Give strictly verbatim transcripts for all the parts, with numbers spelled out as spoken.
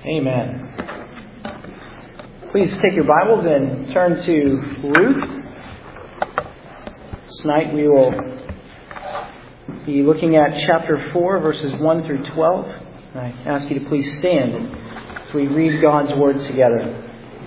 Amen. Please take your Bibles and turn to Ruth. Tonight we will be looking at chapter four, verses one through twelve. I ask you to please stand as we read God's Word together.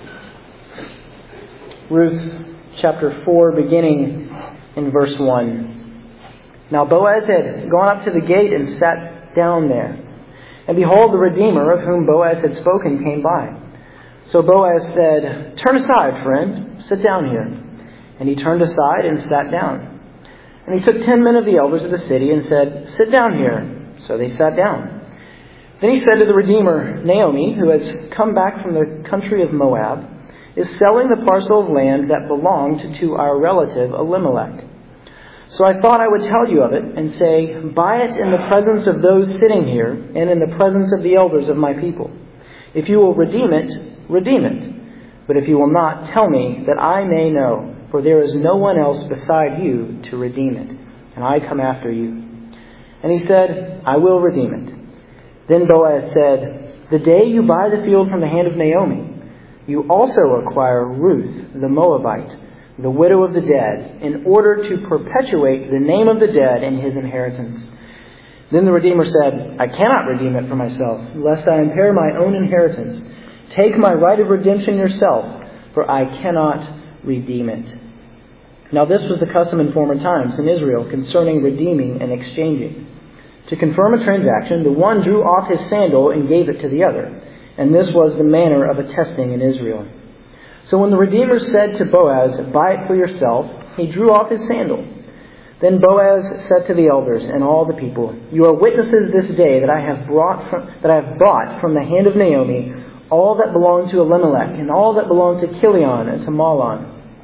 Ruth chapter four, beginning in verse one. Now Boaz had gone up to the gate and sat down there. And behold, the Redeemer of whom Boaz had spoken came by. So Boaz said, "Turn aside, friend, sit down here." And he turned aside and sat down. And he took ten men of the elders of the city and said, "Sit down here." So they sat down. Then he said to the Redeemer, "Naomi, who has come back from the country of Moab, is selling the parcel of land that belonged to our relative Elimelech. So I thought I would tell you of it and say, buy it in the presence of those sitting here and in the presence of the elders of my people. If you will redeem it, redeem it. But if you will not, tell me that I may know, for there is no one else beside you to redeem it, and I come after you." And he said, "I will redeem it." Then Boaz said, "The day you buy the field from the hand of Naomi, you also acquire Ruth the Moabite, the widow of the dead, in order to perpetuate the name of the dead in his inheritance." Then the Redeemer said, "I cannot redeem it for myself, lest I impair my own inheritance. Take my right of redemption yourself, for I cannot redeem it." Now this was the custom in former times in Israel concerning redeeming and exchanging. To confirm a transaction, the one drew off his sandal and gave it to the other. And this was the manner of attesting in Israel. So when the Redeemer said to Boaz, "Buy it for yourself," he drew off his sandal. Then Boaz said to the elders and all the people, "You are witnesses this day that I have brought from, that I have bought from the hand of Naomi all that belonged to Elimelech and all that belonged to Chilion and to Mahlon.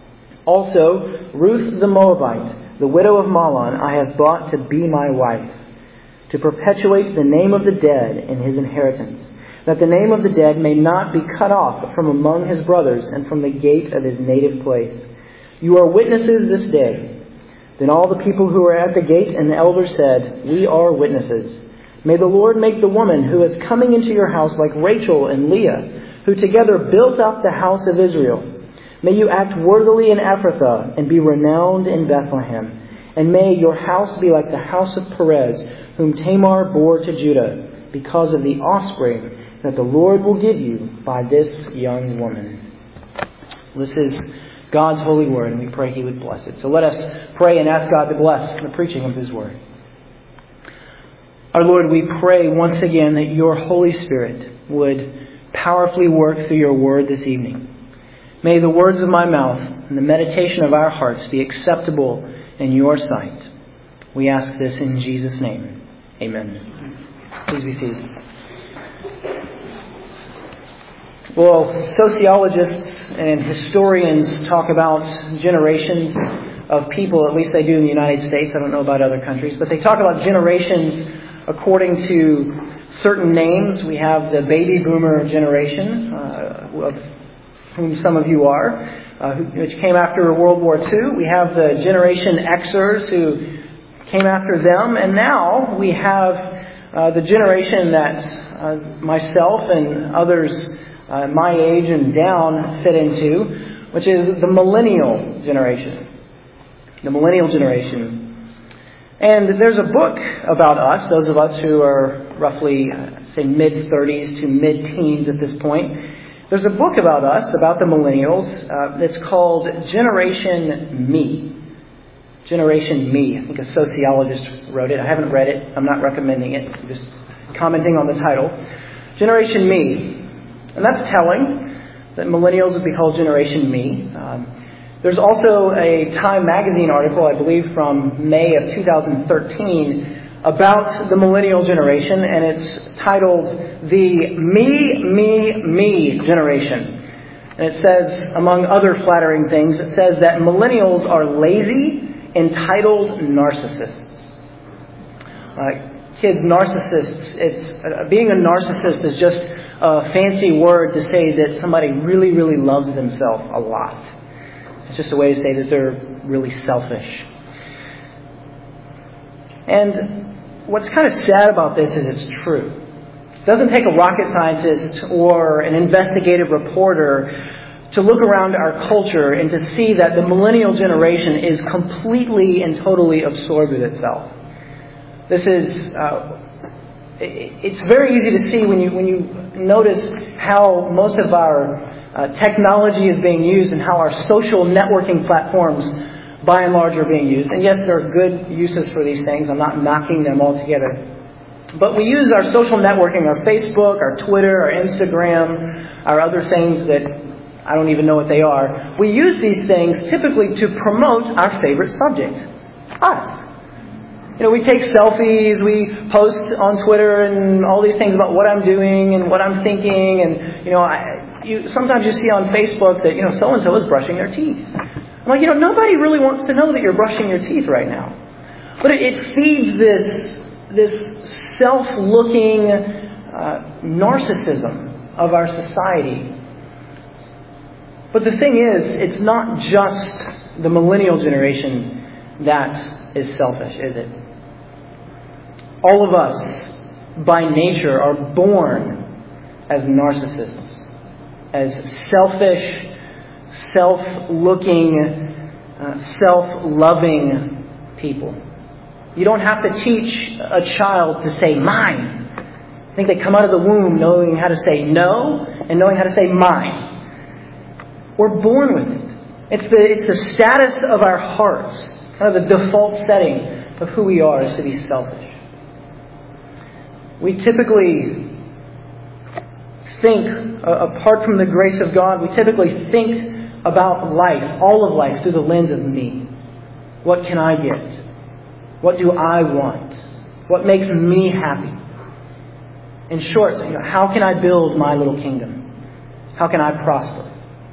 Also Ruth the Moabite, the widow of Mahlon, I have bought to be my wife, to perpetuate the name of the dead in his inheritance, that the name of the dead may not be cut off from among his brothers and from the gate of his native place. You are witnesses this day." Then all the people who were at the gate and the elders said, "We are witnesses. May the Lord make the woman who is coming into your house like Rachel and Leah, who together built up the house of Israel. May you act worthily in Ephrathah and be renowned in Bethlehem. And may your house be like the house of Perez, whom Tamar bore to Judah, because of the offspring that the Lord will give you by this young woman." This is God's holy word, and we pray He would bless it. So let us pray and ask God to bless the preaching of His word. Our Lord, we pray once again that your Holy Spirit would powerfully work through your word this evening. May the words of my mouth and the meditation of our hearts be acceptable in your sight. We ask this in Jesus' name. Amen. Please be seated. Well, sociologists and historians talk about generations of people, at least they do in the United States. I don't know about other countries, but they talk about generations according to certain names. We have the baby boomer generation, uh, of whom some of you are, uh, which came after World War Two. We have the Generation Xers who came after them. And now we have uh, the generation that uh, myself and others uh, my age and down fit into, which is the millennial generation. The millennial generation. And there's a book about us, those of us who are roughly, say, mid-thirties to mid-teens at this point. There's a book about us, about the millennials. Uh, it's called Generation Me. Generation Me. I think a sociologist wrote it. I haven't read it. I'm not recommending it. I'm just commenting on the title. Generation Me. And that's telling that millennials would be called Generation Me. Um, there's also a Time magazine article, I believe from May of two thousand thirteen, about the millennial generation, and it's titled the Me, Me, Me generation. And it says, among other flattering things, it says that millennials are lazy, entitled narcissists. Uh, kids, narcissists, it's uh, being a narcissist is just a fancy word to say that somebody really, really loves themselves a lot. It's just a way to say that they're really selfish. And what's kind of sad about this is it's true. It doesn't take a rocket scientist or an investigative reporter to look around our culture and to see that the millennial generation is completely and totally absorbed with itself. This is, uh, it's very easy to see when you when you notice how most of our uh, technology is being used and how our social networking platforms, by and large, are being used. And yes, there are good uses for these things. I'm not knocking them altogether. But we use our social networking, our Facebook, our Twitter, our Instagram, our other things that I don't even know what they are. We use these things typically to promote our favorite subject, us. You know, we take selfies, we post on Twitter and all these things about what I'm doing and what I'm thinking. And, you know, I, you, sometimes you see on Facebook that, you know, so-and-so is brushing their teeth. I'm like, you know, nobody really wants to know that you're brushing your teeth right now. But it, it feeds this, this self-looking uh, narcissism of our society. But the thing is, it's not just the millennial generation that is selfish, is it? All of us, by nature, are born as narcissists, as selfish, self-looking, uh, self-loving people. You don't have to teach a child to say mine. I think they come out of the womb knowing how to say no and knowing how to say mine. We're born with it. It's the, it's the status of our hearts, kind of the default setting of who we are is to be selfish. We typically think, uh, apart from the grace of God, we typically think about life, all of life, through the lens of me. What can I get? What do I want? What makes me happy? In short, you know, how can I build my little kingdom? How can I prosper?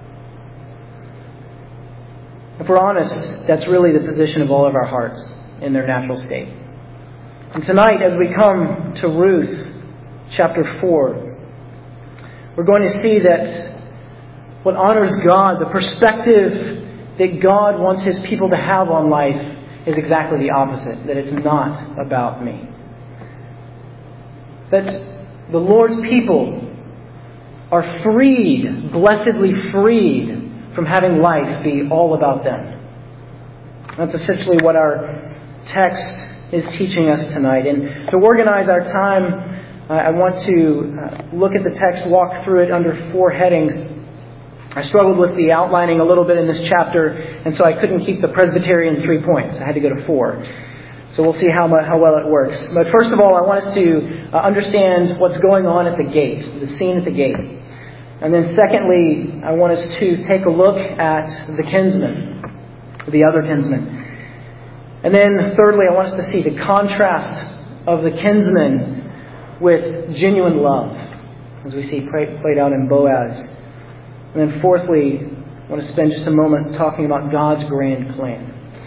If we're honest, that's really the position of all of our hearts in their natural state. And tonight, as we come to Ruth chapter four, we're going to see that what honors God, the perspective that God wants His people to have on life, is exactly the opposite, that it's not about me. That the Lord's people are freed, blessedly freed, from having life be all about them. That's essentially what our text is teaching us tonight. And to organize our time, uh, I want to uh, look at the text, walk through it under four headings. I struggled with the outlining a little bit in this chapter, and so I couldn't keep the Presbyterian three points. I had to go to four. So we'll see how, how well it works. But first of all, I want us to uh, understand what's going on at the gate, the scene at the gate. And then secondly, I want us to take a look at the kinsman, the other kinsman. And then thirdly, I want us to see the contrast of the kinsman with genuine love, as we see played out in Boaz. And then fourthly, I want to spend just a moment talking about God's grand plan.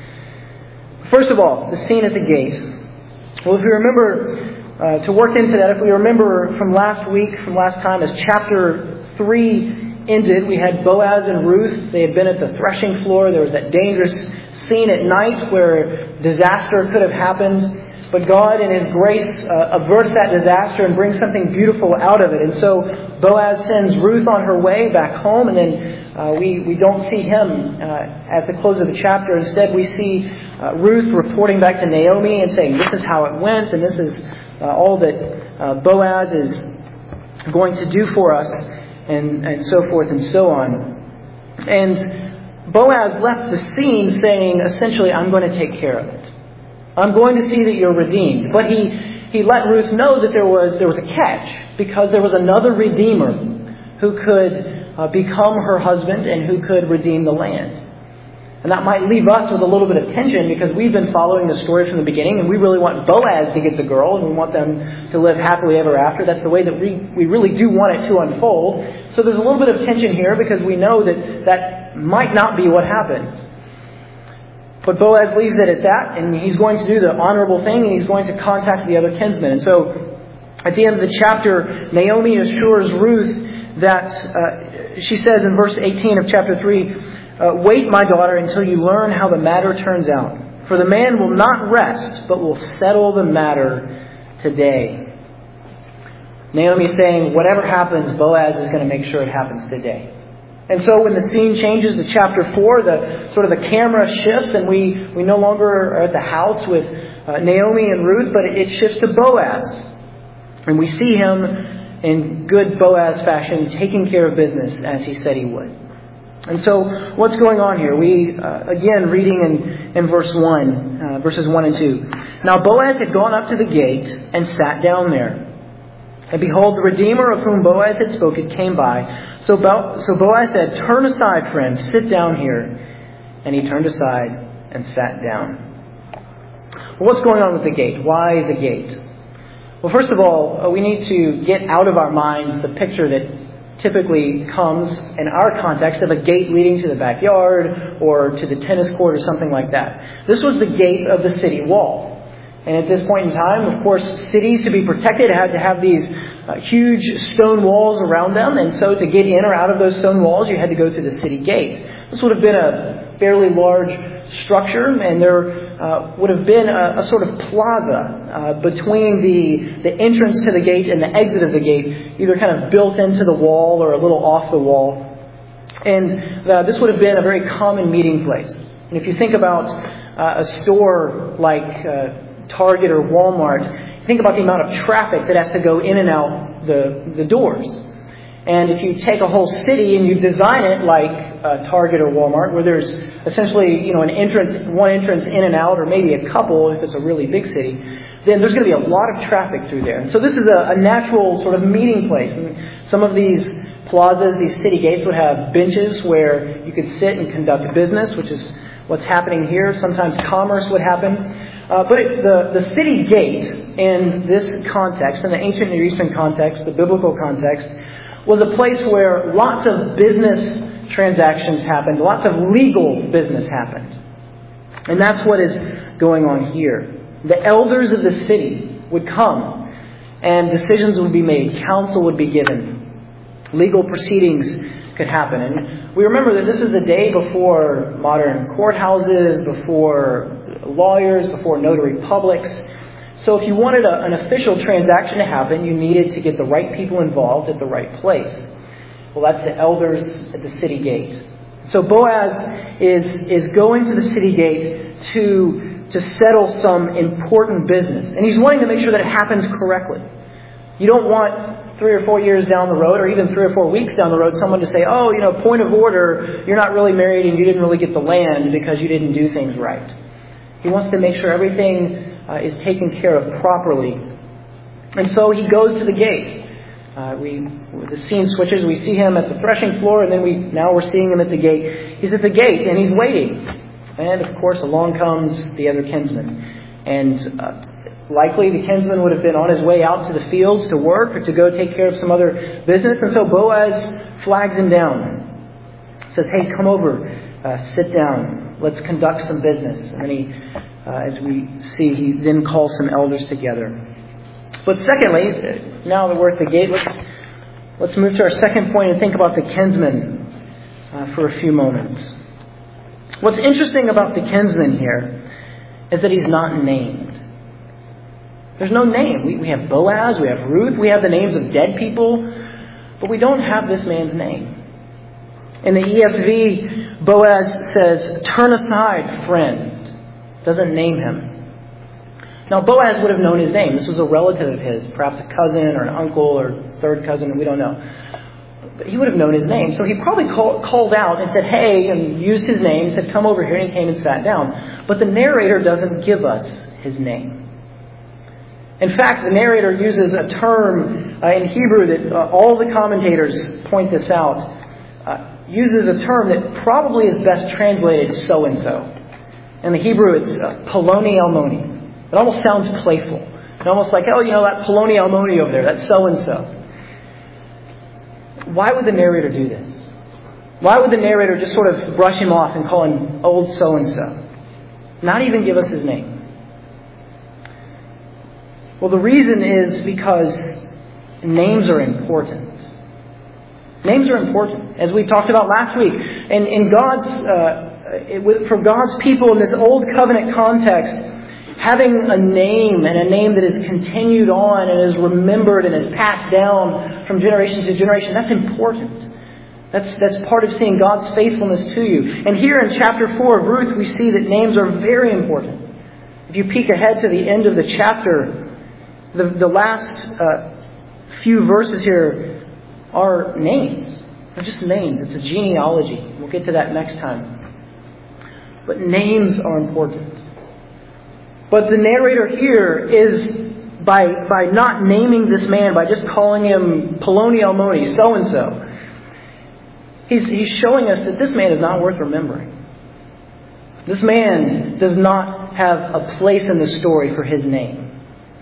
First of all, the scene at the gate. Well, if you remember, uh, to work into that, if we remember from last week, from last time, as chapter three ended, we had Boaz and Ruth. They had been at the threshing floor. There was that dangerous scene at night where disaster could have happened. But God, in His grace, uh, averts that disaster and brings something beautiful out of it. And so Boaz sends Ruth on her way back home, and then uh, we, we don't see him uh, at the close of the chapter. Instead, we see uh, Ruth reporting back to Naomi and saying, this is how it went, and this is uh, all that uh, Boaz is going to do for us, and, and so forth and so on. And Boaz left the scene saying, essentially, I'm going to take care of it. I'm going to see that you're redeemed. But he, he let Ruth know that there was there was a catch, because there was another redeemer who could uh, become her husband and who could redeem the land. And that might leave us with a little bit of tension, because we've been following the story from the beginning, and we really want Boaz to get the girl, and we want them to live happily ever after. That's the way that we, we really do want it to unfold. So there's a little bit of tension here, because we know that that might not be what happens. But Boaz leaves it at that, and he's going to do the honorable thing, and he's going to contact the other kinsman. And so, at the end of the chapter, Naomi assures Ruth that, uh, she says in verse eighteen of chapter three, uh, wait, my daughter, until you learn how the matter turns out. For the man will not rest, but will settle the matter today. Naomi is saying, whatever happens, Boaz is going to make sure it happens today. And so when the scene changes to chapter four, the sort of the camera shifts and we, we no longer are at the house with uh, Naomi and Ruth, but it, it shifts to Boaz. And we see him in good Boaz fashion taking care of business as he said he would. And so what's going on here? We, uh, again, reading in, in verse one, uh, verses one and two. Now Boaz had gone up to the gate and sat down there. And behold, the Redeemer of whom Boaz had spoken came by. So, Bo- so Boaz said, "Turn aside, friend, sit down here." And he turned aside and sat down. Well, what's going on with the gate? Why the gate? Well, first of all, we need to get out of our minds the picture that typically comes in our context of a gate leading to the backyard or to the tennis court or something like that. This was the gate of the city wall. And at this point in time, of course, cities to be protected had to have these uh, huge stone walls around them. And so to get in or out of those stone walls, you had to go through the city gate. This would have been a fairly large structure, and there uh, would have been a, a sort of plaza uh, between the, the entrance to the gate and the exit of the gate, either kind of built into the wall or a little off the wall. And uh, this would have been a very common meeting place. And if you think about uh, a store like Uh, Target or Walmart, think about the amount of traffic that has to go in and out the, the doors. And if you take a whole city and you design it like uh, Target or Walmart, where there's essentially, you know, an entrance, one entrance in and out, or maybe a couple if it's a really big city, then there's going to be a lot of traffic through there. And so this is a, a natural sort of meeting place. And some of these plazas, these city gates would have benches where you could sit and conduct business, which is what's happening here. Sometimes commerce would happen. Uh, but it, the, the city gate in this context, in the ancient Near Eastern context, the biblical context, was a place where lots of business transactions happened, lots of legal business happened. And that's what is going on here. The elders of the city would come and decisions would be made, counsel would be given, legal proceedings could happen. And we remember that this is the day before modern courthouses, before lawyers, before notary publics. So if you wanted a, an official transaction to happen, you needed to get the right people involved at the right place. Well, that's the elders at the city gate. So Boaz is, is going to the city gate to, to settle some important business. And he's wanting to make sure that it happens correctly. You don't want three or four years down the road, or even three or four weeks down the road, someone to say, oh, you know, point of order, you're not really married and you didn't really get the land because you didn't do things right. He wants to make sure everything uh, is taken care of properly. And so he goes to the gate. Uh, we the scene switches. We see him at the threshing floor, and then we now we're seeing him at the gate. He's at the gate, and he's waiting. And, of course, along comes the other kinsman. And uh, likely the kinsman would have been on his way out to the fields to work or to go take care of some other business. And so Boaz flags him down. Says, hey, come over. Uh, sit down. Let's conduct some business. And then he, uh, as we see, he then calls some elders together. But secondly, now that we're at the gate, let's, let's move to our second point and think about the kinsman uh, for a few moments. What's interesting about the kinsman here is that he's not named. There's no name. We, we have Boaz, we have Ruth, we have the names of dead people, but we don't have this man's name. In the E S V, Boaz says, turn aside, friend. Doesn't name him. Now, Boaz would have known his name. This was a relative of his, perhaps a cousin or an uncle or third cousin, we don't know. But he would have known his name. So he probably call, called out and said, hey, and used his name, said, come over here, and he came and sat down. But the narrator doesn't give us his name. In fact, the narrator uses a term uh, in Hebrew that uh, all the commentators point this out. Uh, uses a term that probably is best translated so-and-so. In the Hebrew, it's uh, Poloni Almoni. It almost sounds playful. It's almost like, oh, you know, that Poloni Almoni over there, that's so-and-so. Why would the narrator do this? Why would the narrator just sort of brush him off and call him old so-and-so? Not even give us his name. Well, the reason is because names are important. Names are important, as we talked about last week. And in God's, uh, it, for God's people in this old covenant context, having a name, and a name that is continued on and is remembered and is passed down from generation to generation, that's important. That's, that's part of seeing God's faithfulness to you. And here in chapter four of Ruth, we see that names are very important. If you peek ahead to the end of the chapter, the, the last uh, few verses here are names. They're just names. It's a genealogy. We'll get to that next time. But names are important. But the narrator here is, by, by not naming this man, by just calling him Poloni Almoni, so-and-so, He's, he's showing us that this man is not worth remembering. This man does not have a place in the story for his name.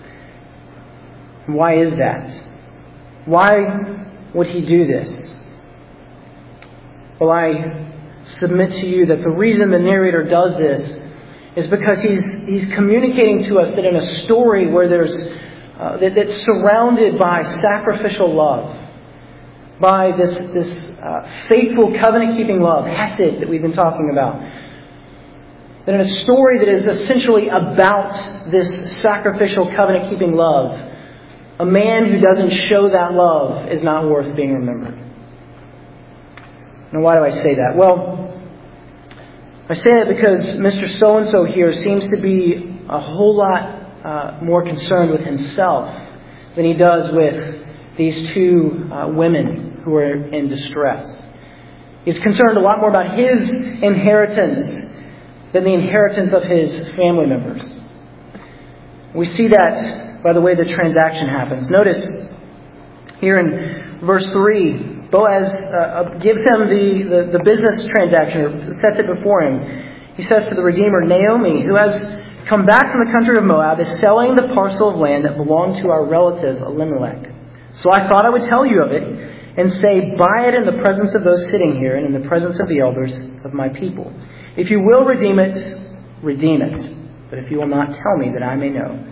Why is that? Why would he do this? Well, I submit to you that the reason the narrator does this is because he's he's communicating to us that in a story where there's uh, that, that's surrounded by sacrificial love, by this this uh, faithful covenant-keeping love, hesed, that we've been talking about. That in a story that is essentially about this sacrificial covenant-keeping love, a man who doesn't show that love is not worth being remembered. Now, why do I say that? Well, I say it because Mister So-and-so here seems to be a whole lot uh, more concerned with himself than he does with these two uh, women who are in distress. He's concerned a lot more about his inheritance than the inheritance of his family members. We see that by the way the transaction happens. Notice here in verse three, Boaz uh, gives him the, the, the business transaction, or sets it before him. He says to the Redeemer, Naomi, who has come back from the country of Moab, is selling the parcel of land that belonged to our relative Elimelech. So I thought I would tell you of it and say, buy it in the presence of those sitting here and in the presence of the elders of my people. If you will redeem it, redeem it. But if you will not, tell me that I may know.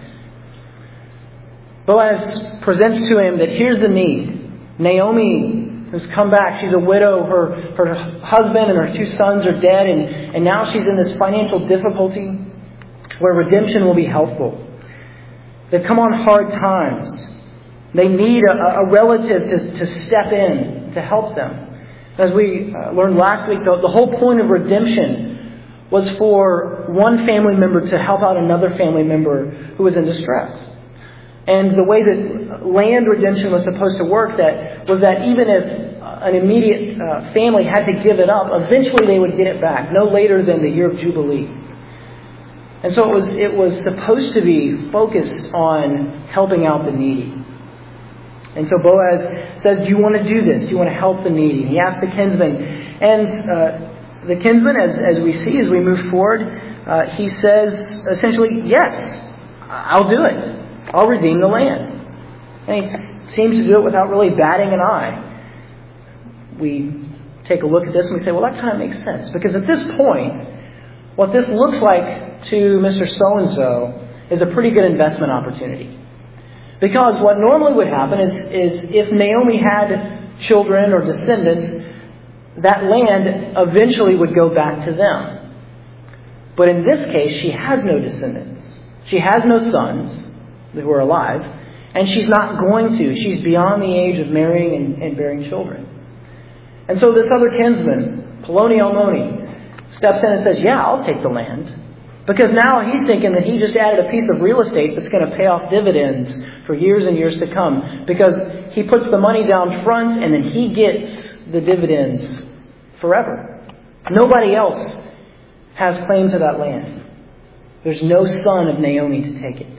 Boaz presents to him that here's the need. Naomi has come back. She's a widow. Her, her husband and her two sons are dead. And, and now she's in this financial difficulty where redemption will be helpful. They've come on hard times. They need a, a relative to, to step in to help them. As we uh, learned last week, the, the whole point of redemption was for one family member to help out another family member who was in distress. And the way that land redemption was supposed to work that was that even if an immediate uh, family had to give it up, eventually they would get it back, no later than the year of Jubilee. And so it was it was supposed to be focused on helping out the needy. And so Boaz says, do you want to do this? Do you want to help the needy? He asks the kinsman. And uh, the kinsman, as, as we see as we move forward, uh, he says essentially, yes, I'll do it. I'll redeem the land. And he seems to do it without really batting an eye. We take a look at this and we say, well, that kind of makes sense. Because at this point, what this looks like to Mister So-and-so is a pretty good investment opportunity. Because what normally would happen is, is if Naomi had children or descendants, that land eventually would go back to them. But in this case, she has no descendants. She has no sons who are alive, and she's not going to. She's beyond the age of marrying and, and bearing children. And so this other kinsman, Poloni Almoni, steps in and says, yeah, I'll take the land. Because now he's thinking that he just added a piece of real estate that's going to pay off dividends for years and years to come. Because he puts the money down front and then he gets the dividends forever. Nobody else has claim to that land. There's no son of Naomi to take it.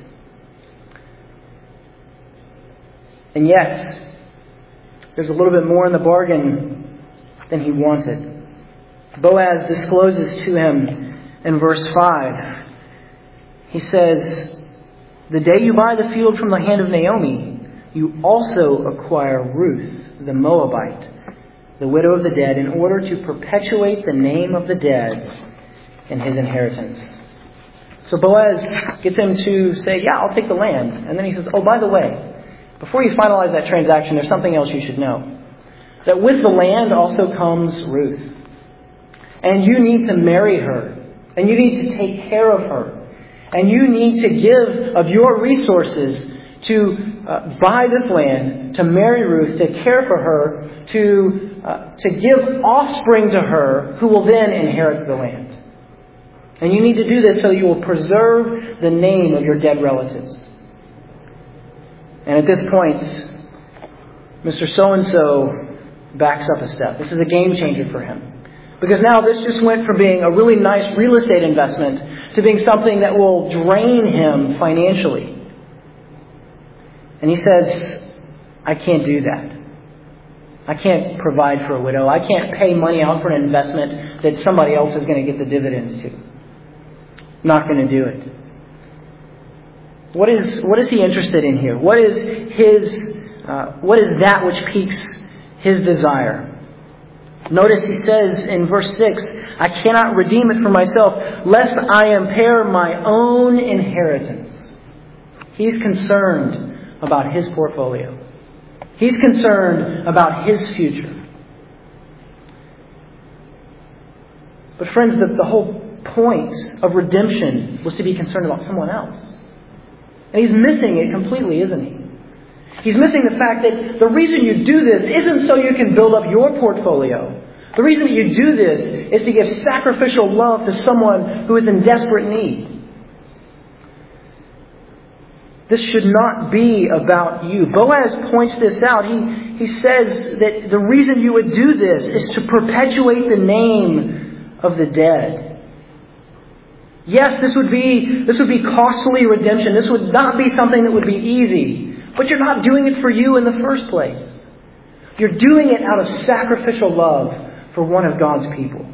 And yet, there's a little bit more in the bargain than he wanted. Boaz discloses to him in verse five, he says, the day you buy the field from the hand of Naomi, you also acquire Ruth, the Moabite, the widow of the dead, in order to perpetuate the name of the dead in his inheritance. So Boaz gets him to say, yeah, I'll take the land. And then he says, oh, by the way, before you finalize that transaction, there's something else you should know. That with the land also comes Ruth. And you need to marry her. And you need to take care of her. and you need to give of your resources to uh, buy this land, to marry Ruth, to care for her, to uh, to give offspring to her who will then inherit the land. And you need to do this so you will preserve the name of your dead relatives. And at this point, Mister So-and-so backs up a step. This is a game changer for him. Because now this just went from being a really nice real estate investment to being something that will drain him financially. And he says, I can't do that. I can't provide for a widow. I can't pay money out for an investment that somebody else is going to get the dividends to. I'm not going to do it. What is what is he interested in here? What is his uh, what is that which piques his desire? Notice he says in verse six, I cannot redeem it for myself, lest I impair my own inheritance. He's concerned about his portfolio. He's concerned about his future. But friends, the, the whole point of redemption was to be concerned about someone else. And he's missing it completely, isn't he? He's missing the fact that the reason you do this isn't so you can build up your portfolio. The reason that you do this is to give sacrificial love to someone who is in desperate need. This should not be about you. Boaz points this out. He, he says that the reason you would do this is to perpetuate the name of the dead. Yes, this would be this would be costly redemption. This would not be something that would be easy. But you're not doing it for you in the first place. You're doing it out of sacrificial love for one of God's people.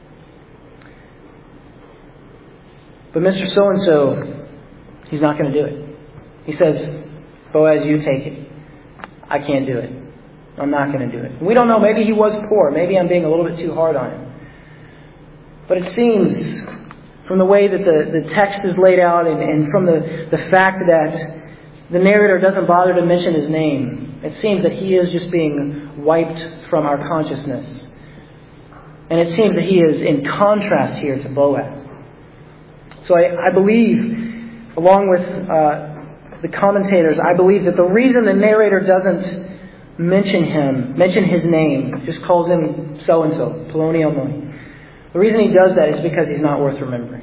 But Mister So-and-so, he's not going to do it. He says, Boaz, you take it. I can't do it. I'm not going to do it. We don't know. Maybe he was poor. Maybe I'm being a little bit too hard on him. But it seems, from the way that the, the text is laid out and, and from the, the fact that the narrator doesn't bother to mention his name, it seems that he is just being wiped from our consciousness. And it seems that he is in contrast here to Boaz. So I, I believe, along with uh, the commentators, I believe that the reason the narrator doesn't mention him, mention his name, just calls him so-and-so, Poloni Elmoni. The reason he does that is because he's not worth remembering.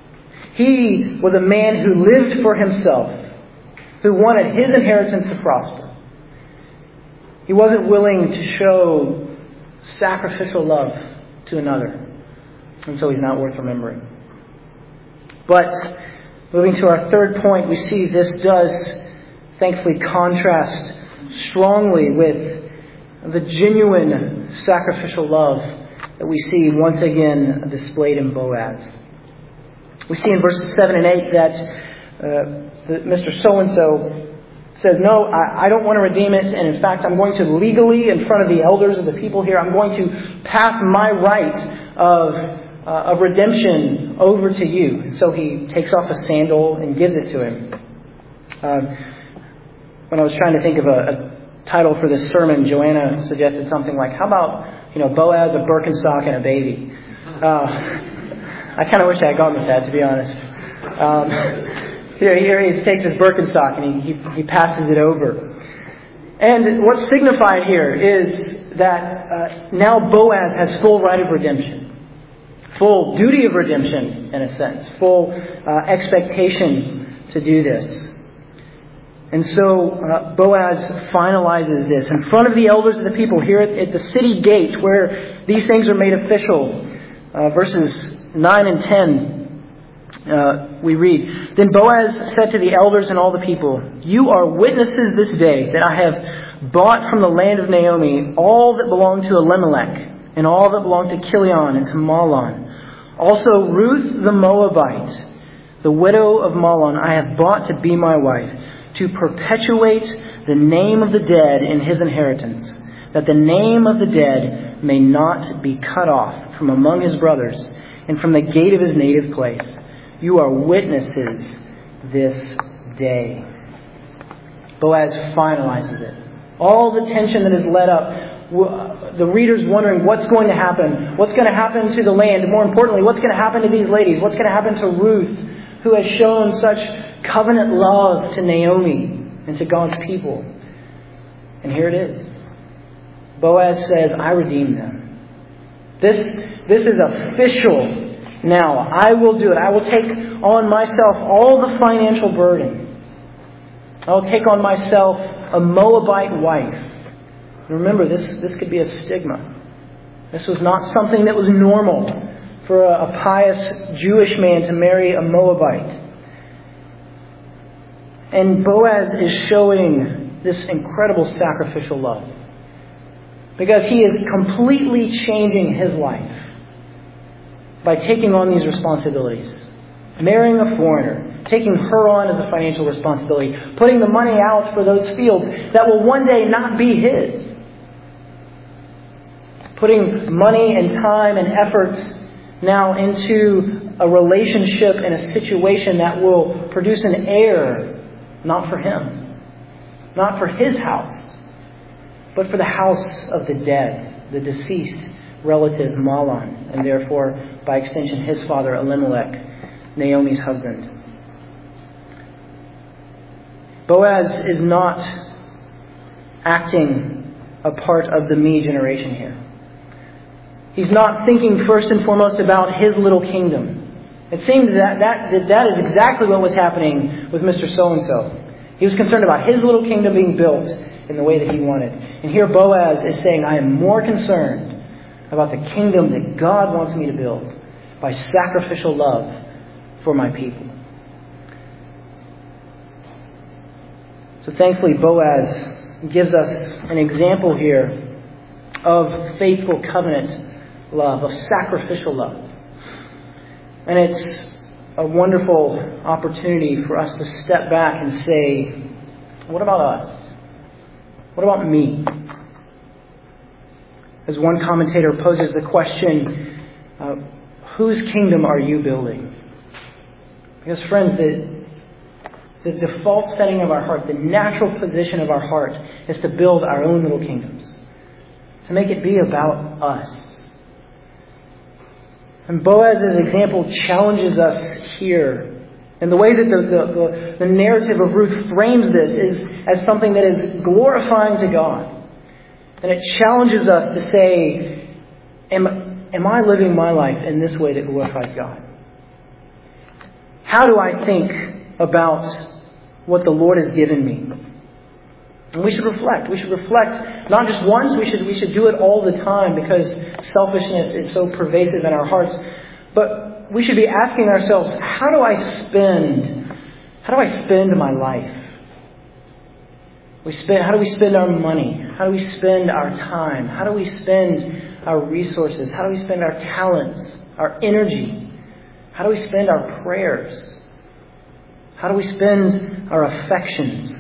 He was a man who lived for himself, who wanted his inheritance to prosper. He wasn't willing to show sacrificial love to another. And so he's not worth remembering. But moving to our third point, we see this does thankfully contrast strongly with the genuine sacrificial love that we see once again displayed in Boaz. We see in verses seven and eight that uh, that Mister So-and-so says, no, I, I don't want to redeem it. And in fact, I'm going to legally, in front of the elders of the people here, I'm going to pass my right of, uh, of redemption over to you. And so he takes off a sandal and gives it to him. Uh, when I was trying to think of a, a title for this sermon, Joanna suggested something like, how about, you know, Boaz, a Birkenstock, and a baby? Uh, I kind of wish I had gone with that, to be honest. Um, Here, here he takes his Birkenstock and he, he, he passes it over. And what's signified here is that uh, now Boaz has full right of redemption. Full duty of redemption, in a sense. Full uh, expectation to do this. And so uh, Boaz finalizes this in front of the elders of the people here at, at the city gate where these things are made official. Uh, verses nine and ten. Uh, we read, Then Boaz said to the elders and all the people, You are witnesses this day that I have bought from the land of Naomi all that belonged to Elimelech, and all that belonged to Chilion and to Mahlon. Also Ruth the Moabite, the widow of Mahlon, I have bought to be my wife, to perpetuate the name of the dead in his inheritance, that the name of the dead may not be cut off from among his brothers, and from the gate of his native place. You are witnesses this day. Boaz finalizes it. All the tension that is led up, the reader's wondering what's going to happen. What's going to happen to the land? And more importantly, what's going to happen to these ladies? What's going to happen to Ruth, who has shown such covenant love to Naomi and to God's people. And here it is. Boaz says, I redeem them. This, this is official now. I will do it. I will take on myself all the financial burden. I will take on myself a Moabite wife. Remember, this, this could be a stigma. This was not something that was normal for a, a pious Jewish man to marry a Moabite. And Boaz is showing this incredible sacrificial love, because he is completely changing his life by taking on these responsibilities. Marrying a foreigner, taking her on as a financial responsibility, putting the money out for those fields that will one day not be his. Putting money and time and efforts now into a relationship and a situation that will produce an heir, not for him, not for his house, but for the house of the dead, the deceased relative Mahlon, and therefore, by extension, his father Elimelech, Naomi's husband. Boaz is not acting a part of the me generation here. He's not thinking first and foremost about his little kingdom. It seemed that that, that that is exactly what was happening with Mister So-and-so. He was concerned about his little kingdom being built in the way that he wanted. And here Boaz is saying, I am more concerned about the kingdom that God wants me to build by sacrificial love for my people. So thankfully, Boaz gives us an example here of faithful covenant love, of sacrificial love. And it's a wonderful opportunity for us to step back and say, what about us? What about me? As one commentator poses the question, uh, whose kingdom are you building? Because friends, the, the default setting of our heart, the natural position of our heart is to build our own little kingdoms. To make it be about us. And Boaz's example challenges us here. And the way that the, the, the, the narrative of Ruth frames this is as something that is glorifying to God. And it challenges us to say, am, am I living my life in this way that glorifies God? How do I think about what the Lord has given me? And we should reflect. We should reflect not just once, we should we should do it all the time, because selfishness is so pervasive in our hearts. But we should be asking ourselves, how do I spend how do I spend my life? We spend how do we spend our money? How do we spend our time? How do we spend our resources? How do we spend our talents, our energy? How do we spend our prayers? How do we spend our affections?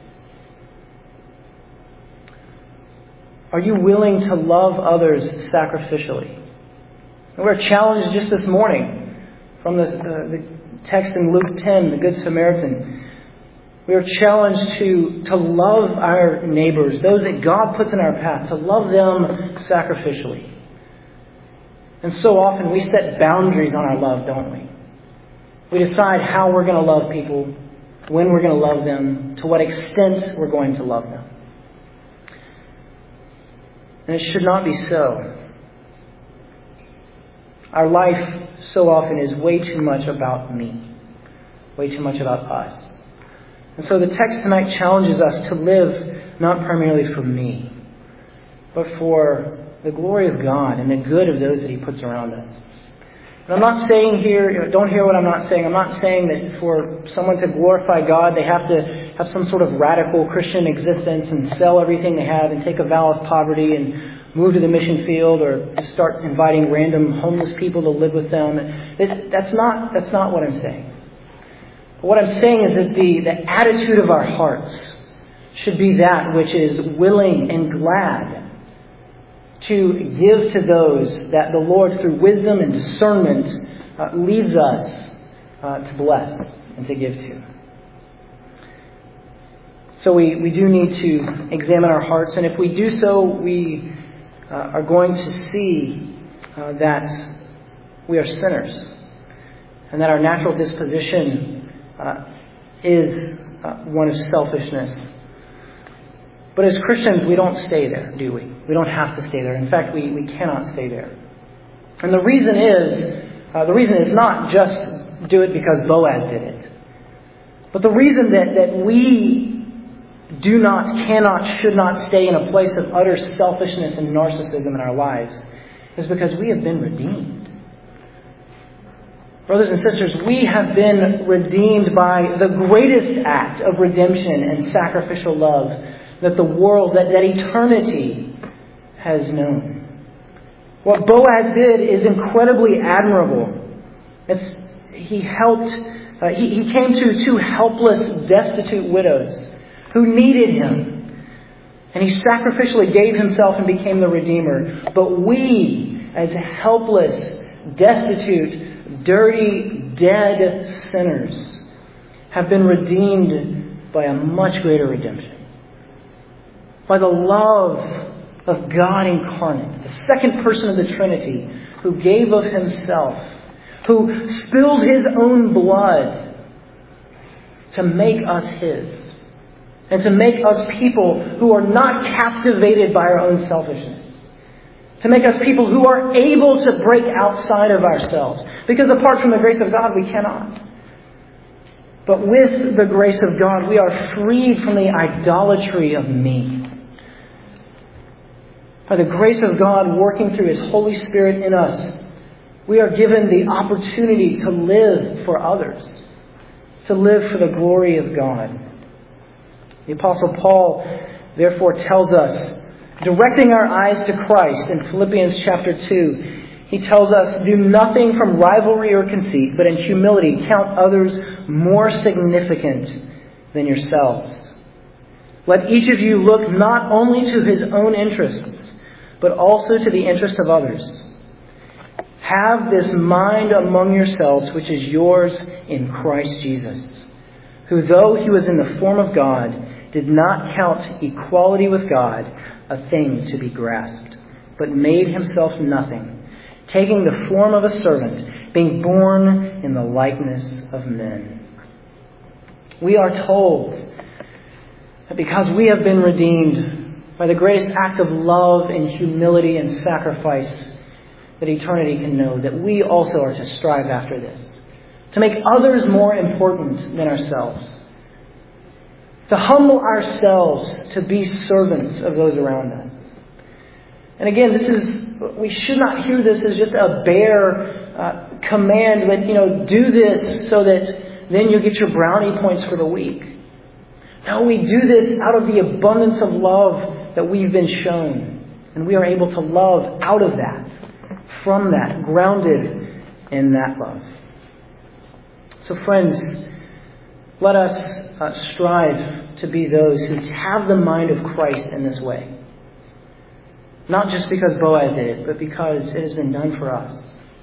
Are you willing to love others sacrificially? And we're challenged just this morning from the, uh, the text in Luke ten, the Good Samaritan. We are challenged to, to love our neighbors, those that God puts in our path, to love them sacrificially. And so often we set boundaries on our love, don't we? We decide how we're going to love people, when we're going to love them, to what extent we're going to love them. And it should not be so. Our life so often is way too much about me, way too much about us. And so the text tonight challenges us to live not primarily for me, but for the glory of God and the good of those that He puts around us. And I'm not saying here, you know, don't hear what I'm not saying. I'm not saying that for someone to glorify God, they have to have some sort of radical Christian existence and sell everything they have and take a vow of poverty and move to the mission field, or just start inviting random homeless people to live with them. It, that's not that's not what I'm saying. But what I'm saying is that the, the attitude of our hearts should be that which is willing and glad to give to those that the Lord, through wisdom and discernment, uh, leads us uh, to bless and to give to. So we, we do need to examine our hearts, and if we do so, we uh, are going to see uh, that we are sinners. and that our natural disposition uh, is uh, one of selfishness. But as Christians, we don't stay there, do we? We don't have to stay there. In fact, we, we cannot stay there. And the reason is, uh, the reason is not just do it because Boaz did it. But the reason that, that we do not, cannot, should not stay in a place of utter selfishness and narcissism in our lives is because we have been redeemed. Brothers and sisters, we have been redeemed by the greatest act of redemption and sacrificial love that the world, that, that eternity has known. What Boaz did is incredibly admirable. It's, he helped, uh, he, he came to two helpless, destitute widows who needed him. And he sacrificially gave himself and became the Redeemer. But we, as helpless, destitute, dirty, dead sinners, have been redeemed by a much greater redemption. By the love of God incarnate, the second person of the Trinity, who gave of himself, who spilled his own blood to make us his, and to make us people who are not captivated by our own selfishness, to make us people who are able to break outside of ourselves, because apart from the grace of God, we cannot. But with the grace of God, we are freed from the idolatry of me. By the grace of God working through His Holy Spirit in us, we are given the opportunity to live for others, to live for the glory of God. The Apostle Paul, therefore, tells us, directing our eyes to Christ in Philippians chapter two, he tells us, do nothing from rivalry or conceit, but in humility count others more significant than yourselves. Let each of you look not only to his own interests, but also to the interest of others. Have this mind among yourselves, which is yours in Christ Jesus, who, though he was in the form of God, did not count equality with God a thing to be grasped, but made himself nothing, taking the form of a servant, being born in the likeness of men. We are told that because we have been redeemed by the greatest act of love and humility and sacrifice that eternity can know, that we also are to strive after this, to make others more important than ourselves, to humble ourselves to be servants of those around us. And again, this is, we should not hear this as just a bare uh, command that, you know, do this so that then you get your brownie points for the week. No, we do this out of the abundance of love that we've been shown. And we are able to love out of that, from that, grounded in that love. So friends, let us uh, strive to be those who have the mind of Christ in this way. Not just because Boaz did it, but because it has been done for us.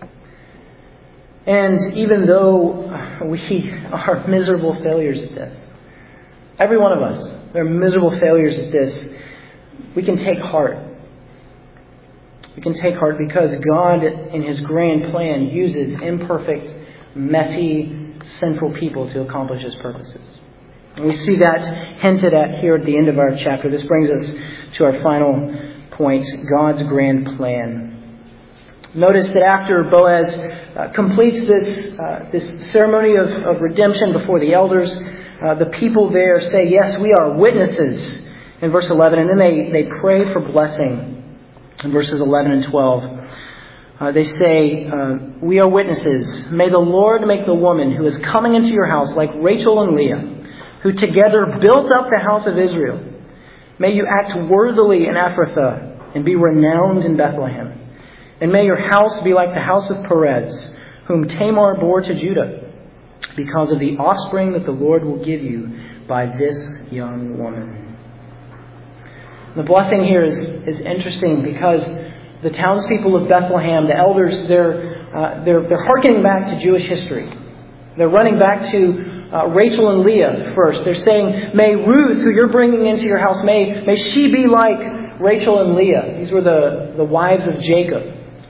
And even though we are miserable failures at this, every one of us, are miserable failures at this, we can take heart. We can take heart because God, in His grand plan, uses imperfect, messy, sinful people to accomplish His purposes. And we see that hinted at here at the end of our chapter. This brings us to our final point, God's grand plan. Notice that after Boaz uh, completes this uh, this ceremony of, of redemption before the elders, uh, the people there say, yes, we are witnesses, in verse eleven. And then they, they pray for blessing in verses eleven and twelve. Uh, they say, uh, we are witnesses. May the Lord make the woman who is coming into your house like Rachel and Leah, who together built up the house of Israel. May you act worthily in Ephrathah and be renowned in Bethlehem. And may your house be like the house of Perez, whom Tamar bore to Judah, because of the offspring that the Lord will give you by this young woman. The blessing here is, is interesting because the townspeople of Bethlehem, the elders, they're, uh, they're, they're hearkening back to Jewish history. They're running back to uh, Rachel and Leah first. They're saying, may Ruth, who you're bringing into your house, may, may she be like Rachel and Leah. These were the, the wives of Jacob.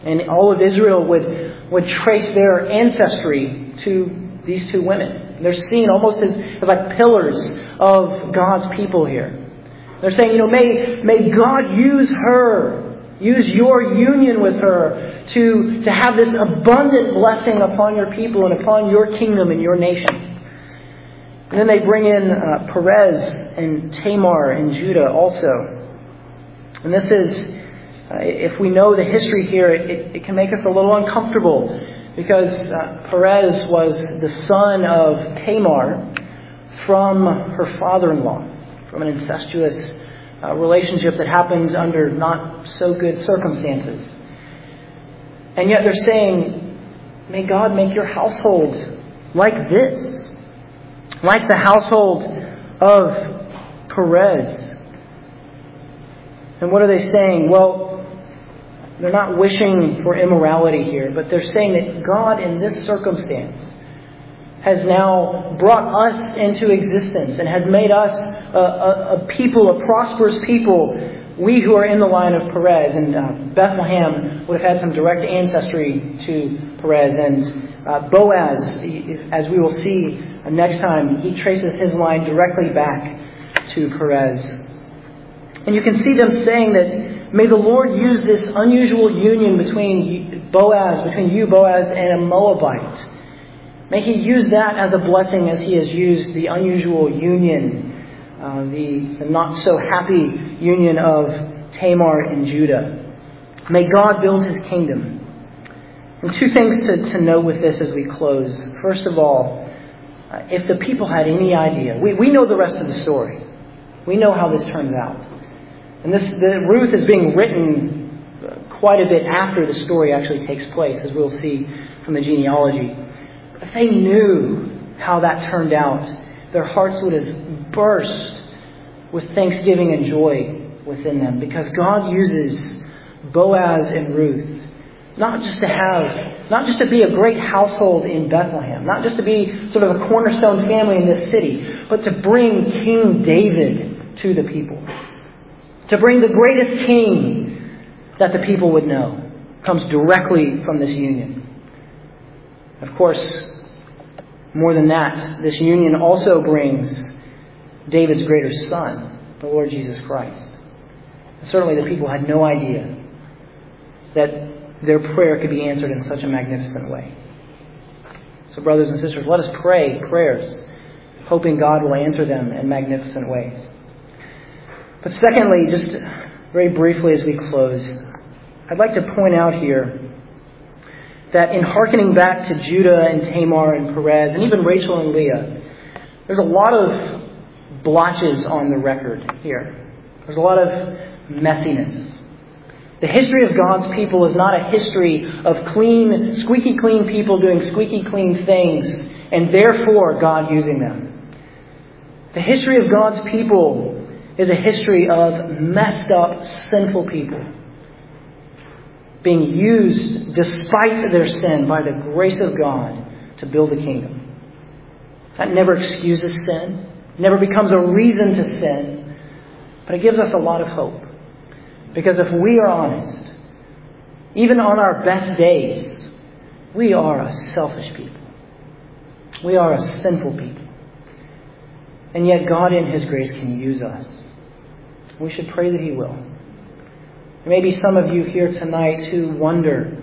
And all of Israel would, would trace their ancestry to these two women. They're seen almost as, as like pillars of God's people here. They're saying, you know, may, may God use her, use your union with her to, to have this abundant blessing upon your people and upon your kingdom and your nation. And then they bring in uh, Perez and Tamar and Judah also. And this is, uh, if we know the history here, it, it can make us a little uncomfortable because uh, Perez was the son of Tamar from her father-in-law, from an incestuous uh, relationship that happened under not so good circumstances. And yet they're saying, may God make your household like this. Like the household of Perez. And what are they saying? Well, they're not wishing for immorality here, but they're saying that God in this circumstance has now brought us into existence and has made us a, a, a people, a prosperous people, we who are in the line of Perez. And uh, Bethlehem would have had some direct ancestry to Perez. And uh, Boaz, as we will see next time, he traces his line directly back to Perez. And you can see them saying that, may the Lord use this unusual union between Boaz, between you, Boaz, and a Moabite. May He use that as a blessing as He has used the unusual union, uh, the, the not so happy union of Tamar and Judah. May God build His kingdom. And two things to, to note with this as we close. First of all, uh, if the people had any idea, we, we know the rest of the story. We know how this turns out. And this the, Ruth is being written quite a bit after the story actually takes place, as we'll see from the genealogy. If they knew how that turned out, their hearts would have burst with thanksgiving and joy within them, because God uses Boaz and Ruth not just to have, not just to be a great household in Bethlehem, not just to be sort of a cornerstone family in this city, but to bring King David to the people. To bring the greatest king that the people would know comes directly from this union. Of course, more than that, this union also brings David's greater son, the Lord Jesus Christ. And certainly the people had no idea that their prayer could be answered in such a magnificent way. So brothers and sisters, let us pray prayers, hoping God will answer them in magnificent ways. But secondly, just very briefly as we close, I'd like to point out here that in hearkening back to Judah and Tamar and Perez and even Rachel and Leah, there's a lot of blotches on the record here. There's a lot of messiness. The history of God's people is not a history of clean, squeaky clean people doing squeaky clean things and therefore God using them. The history of God's people is a history of messed up, sinful people being used despite their sin by the grace of God to build a kingdom. That never excuses sin, never becomes a reason to sin, but it gives us a lot of hope. Because if we are honest, even on our best days, we are a selfish people. We are a sinful people. And yet God in His grace can use us. We should pray that He will. There may be some of you here tonight who wonder,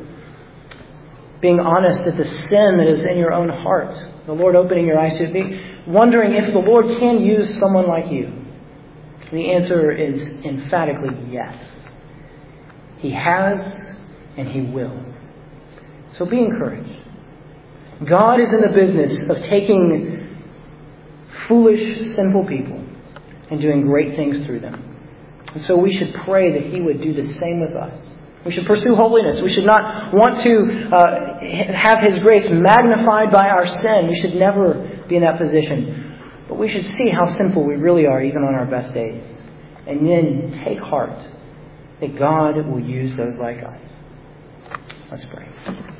being honest at the sin that is in your own heart, the Lord opening your eyes to it, be wondering if the Lord can use someone like you. The answer is emphatically yes. He has and He will. So be encouraged. God is in the business of taking foolish, sinful people and doing great things through them. And so we should pray that He would do the same with us. We should pursue holiness. We should not want to uh, have His grace magnified by our sin. We should never be in that position. But we should see how sinful we really are even on our best days. And then take heart that God will use those like us. Let's pray.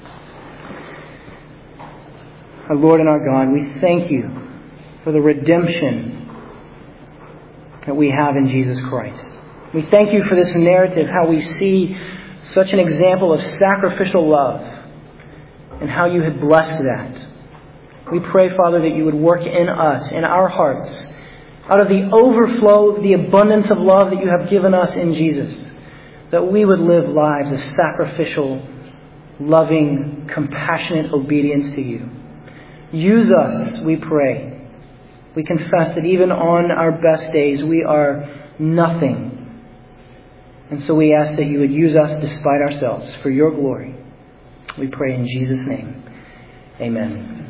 Our Lord and our God, we thank You for the redemption that we have in Jesus Christ. We thank You for this narrative, how we see such an example of sacrificial love and how you had blessed that. We pray, Father, that you would work in us, in our hearts, out of the overflow, the abundance of love that you have given us in Jesus, that we would live lives of sacrificial, loving, compassionate obedience to you. Use us, we pray. We confess that even on our best days, we are nothing. And so we ask that you would use us despite ourselves for your glory. We pray in Jesus' name. Amen.